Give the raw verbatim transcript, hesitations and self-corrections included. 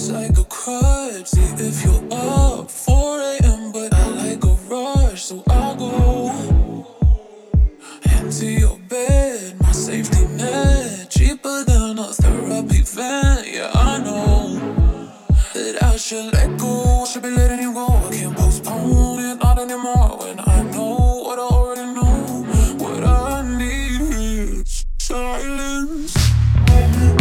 like a crutch. See if you're up, four a.m. but I like a rush, so I'll go into your bed, my safety net, cheaper than a therapy vent. Yeah, I know that I should let go, should be letting you go. I can't postpone it, not anymore. When I know what I already know, what I need is silence.